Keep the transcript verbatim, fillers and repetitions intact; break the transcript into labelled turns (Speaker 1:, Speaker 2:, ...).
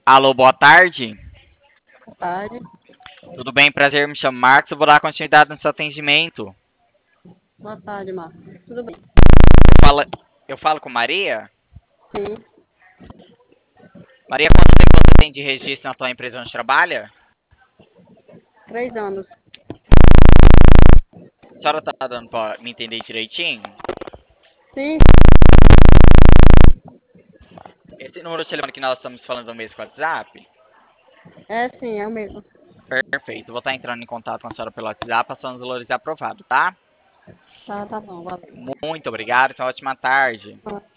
Speaker 1: Alô, boa tarde.
Speaker 2: Boa tarde.
Speaker 1: Tudo bem? Prazer, me chamo Marcos. Eu vou dar continuidade no seu atendimento.
Speaker 2: Boa tarde, Marcos. Tudo bem?
Speaker 1: Eu falo, eu falo com Maria?
Speaker 2: Sim,
Speaker 1: Maria, quanto tempo você tem de registro na tua empresa onde trabalha?
Speaker 2: três anos.
Speaker 1: A senhora tá dando pra me entender direitinho?
Speaker 2: Sim,
Speaker 1: Esse número de telefone que nós estamos falando no mesmo WhatsApp?
Speaker 2: é sim, é o mesmo.
Speaker 1: Perfeito. Vou estar entrando em contato com a senhora pelo WhatsApp, passando os valores aprovados, tá?
Speaker 2: Tá, tá bom, valeu.
Speaker 1: Muito obrigado. Então, ótima tarde.